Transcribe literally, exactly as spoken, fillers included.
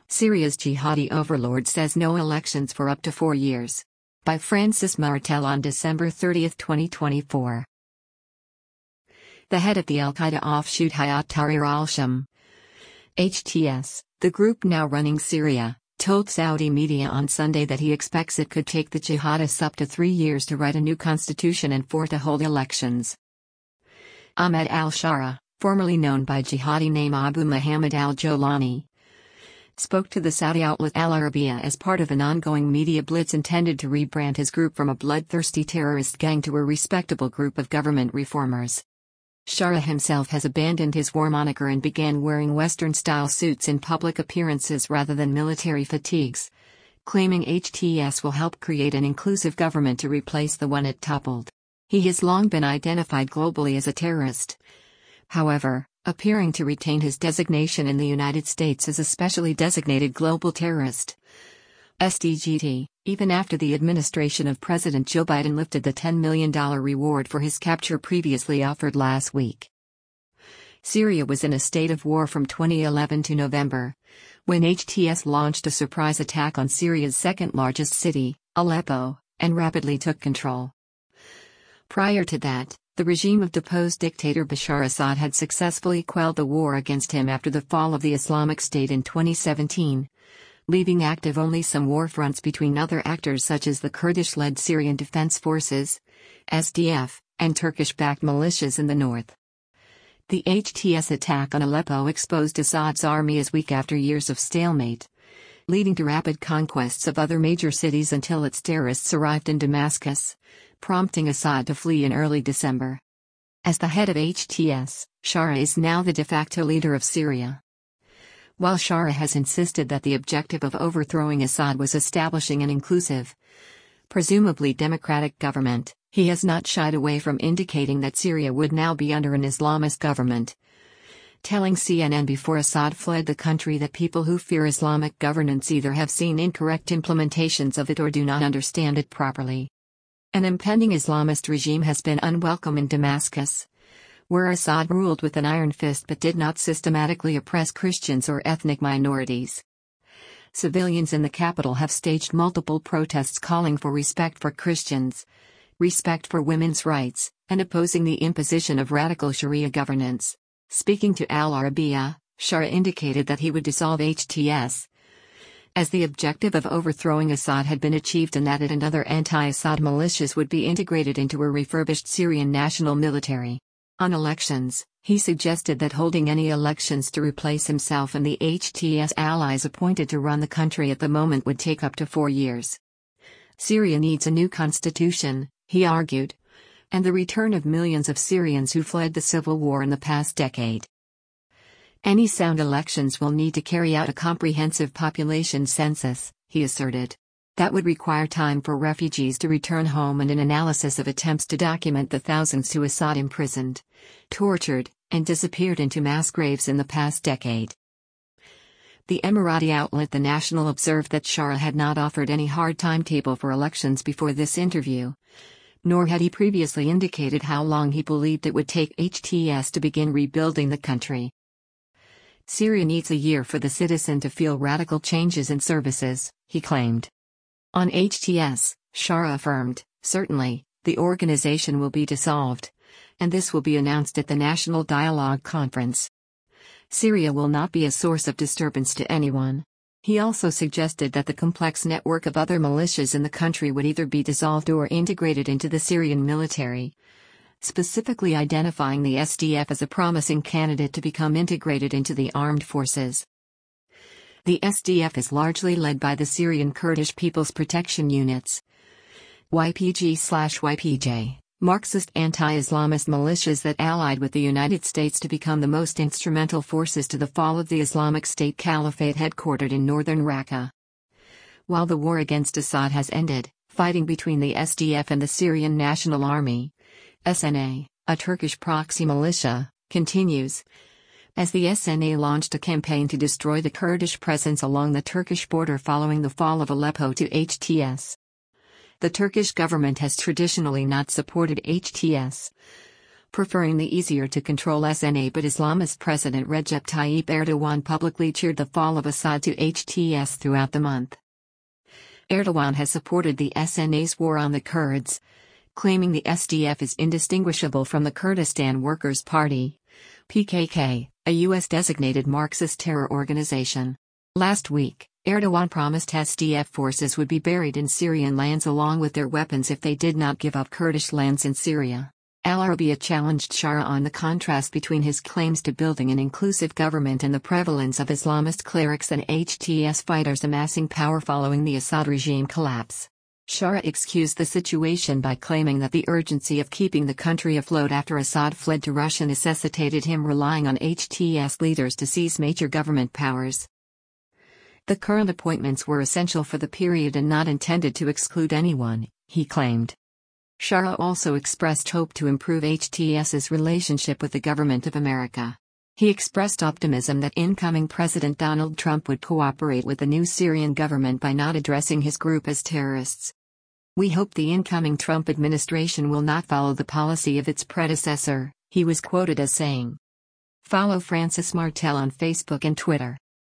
Syria's jihadi overlord says no elections for up to four years. By Francis Martel on December thirtieth, twenty twenty-four. The head of the Al-Qaeda offshoot Hayat Tahrir al-Sham, H T S, the group now running Syria, told Saudi media on Sunday that he expects it could take the jihadists up to three years to write a new constitution and four to hold elections. Ahmed al-Shara, formerly known by jihadi name Abu Muhammad al-Jolani, spoke to the Saudi outlet Al Arabiya as part of an ongoing media blitz intended to rebrand his group from a bloodthirsty terrorist gang to a respectable group of government reformers. Shara himself has abandoned his war moniker and began wearing Western-style suits in public appearances rather than military fatigues, claiming H T S will help create an inclusive government to replace the one it toppled. He has long been identified globally as a terrorist, however, appearing to retain his designation in the United States as a specially designated global terrorist S D G T, even after the administration of President Joe Biden lifted the ten million dollars reward for his capture previously offered last week. Syria was in a state of war from twenty eleven to November, when H T S launched a surprise attack on Syria's second-largest city, Aleppo, and rapidly took control. Prior to that, the regime of deposed dictator Bashar Assad had successfully quelled the war against him after the fall of the Islamic State in twenty seventeen, leaving active only some war fronts between other actors such as the Kurdish-led Syrian Defense Forces, S D F, and Turkish-backed militias in the north. The H T S attack on Aleppo exposed Assad's army as weak after years of stalemate, leading to rapid conquests of other major cities until its terrorists arrived in Damascus, prompting Assad to flee in early December. As the head of H T S, Shara is now the de facto leader of Syria. While Shara has insisted that the objective of overthrowing Assad was establishing an inclusive, presumably democratic government, he has not shied away from indicating that Syria would now be under an Islamist government, telling C N N before Assad fled the country that people who fear Islamic governance either have seen incorrect implementations of it or do not understand it properly. An impending Islamist regime has been unwelcome in Damascus, where Assad ruled with an iron fist but did not systematically oppress Christians or ethnic minorities. Civilians in the capital have staged multiple protests calling for respect for Christians, respect for women's rights, and opposing the imposition of radical Sharia governance. Speaking to Al Arabiya, Shara indicated that he would dissolve H T S, as the objective of overthrowing Assad had been achieved and that it and other anti-Assad militias would be integrated into a refurbished Syrian national military. On elections, he suggested that holding any elections to replace himself and the H T S allies appointed to run the country at the moment would take up to four years. Syria needs a new constitution, he argued, and the return of millions of Syrians who fled the civil war in the past decade. Any sound elections will need to carry out a comprehensive population census, he asserted. That would require time for refugees to return home and an analysis of attempts to document the thousands who Assad imprisoned, tortured, and disappeared into mass graves in the past decade. The Emirati outlet The National observed that Shara had not offered any hard timetable for elections before this interview, nor had he previously indicated how long he believed it would take H T S to begin rebuilding the country. Syria needs a year for the citizen to feel radical changes in services, he claimed. On H T S, Shara affirmed, certainly, the organization will be dissolved, and this will be announced at the National Dialogue Conference. Syria will not be a source of disturbance to anyone. He also suggested that the complex network of other militias in the country would either be dissolved or integrated into the Syrian military, specifically identifying the S D F as a promising candidate to become integrated into the armed forces. The S D F is largely led by the Syrian Kurdish People's Protection Units, Y P G/Y P J, Marxist anti-Islamist militias that allied with the United States to become the most instrumental forces to the fall of the Islamic State Caliphate headquartered in northern Raqqa. While the war against Assad has ended, fighting between the S D F and the Syrian National Army, S N A, a Turkish proxy militia, continues, as the S N A launched a campaign to destroy the Kurdish presence along the Turkish border following the fall of Aleppo to H T S. The Turkish government has traditionally not supported H T S, preferring the easier-to-control S N A, but Islamist President Recep Tayyip Erdogan publicly cheered the fall of Assad to H T S throughout the month. Erdogan has supported the S N A's war on the Kurds, claiming the S D F is indistinguishable from the Kurdistan Workers' Party, P K K, a U S-designated Marxist terror organization. Last week, Erdogan promised S D F forces would be buried in Syrian lands along with their weapons if they did not give up Kurdish lands in Syria. Al Arabiya challenged Shara on the contrast between his claims to building an inclusive government and the prevalence of Islamist clerics and H T S fighters amassing power following the Assad regime collapse. Shara excused the situation by claiming that the urgency of keeping the country afloat after Assad fled to Russia necessitated him relying on H T S leaders to seize major government powers. The current appointments were essential for the period and not intended to exclude anyone, he claimed. Shara also expressed hope to improve H T S's relationship with the government of America. He expressed optimism that incoming President Donald Trump would cooperate with the new Syrian government by not addressing his group as terrorists. "We hope the incoming Trump administration will not follow the policy of its predecessor," he was quoted as saying. Follow Francis Martel on Facebook and Twitter.